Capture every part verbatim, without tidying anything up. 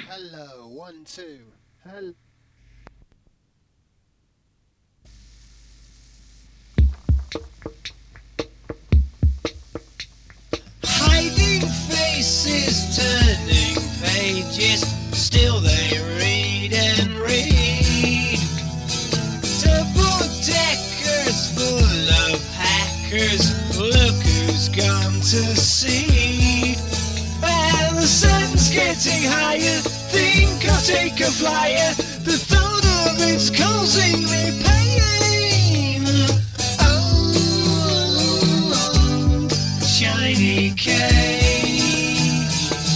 Hello, one, two. Hello. Hiding faces, turning pages, still they read and read. Double deckers full of hackers, look who's gone to seed. Well, the sun's getting higher, think I'll take a flyer. The thought of it's causing me pain. Oh, shiny cage.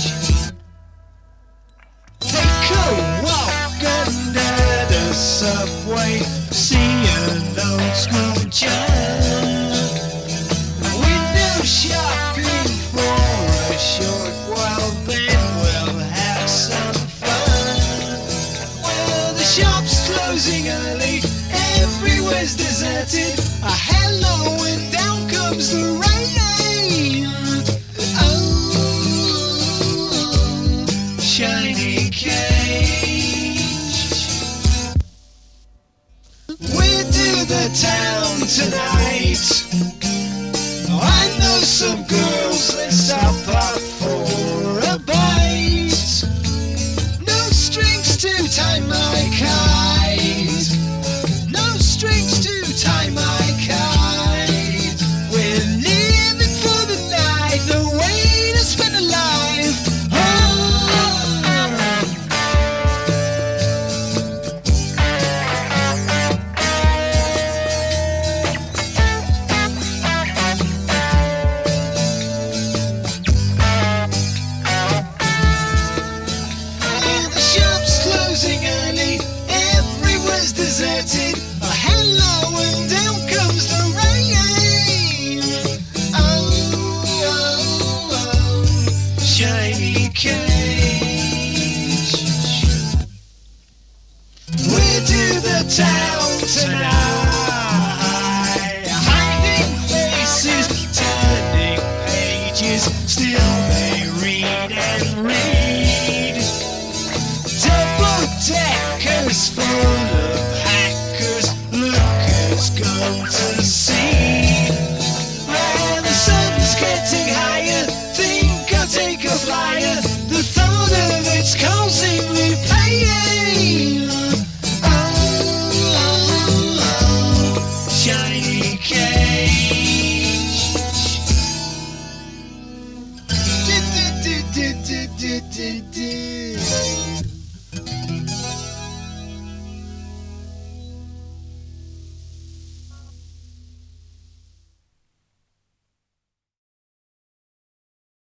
Take a walk under the subway, see an old school chum. Window shopping for a short while, then we'll have some fun. Well, the shop's closing early, everywhere's deserted. A hello and down comes the rain. Oh, shiny cage. Where do the town tonight? I know some girls, let's stop up for a bite. No strings to tie my kite. No strings to tie my kite. We're living for the night, the way to spend a life. Oh. The shop's closing early, everywhere's deserted. A hello and down comes the rain. Oh, oh, oh, shiny cage. Where do the town tonight? Hiding faces, turning pages, still they read and read. Double deckers full of hackers, lookers go to seed. Well, the sun's getting higher, think I'll take a flyer. The thought of it's causing me pain. Oh, oh, oh, shiny cage. Do, do, do, do, do, do, do.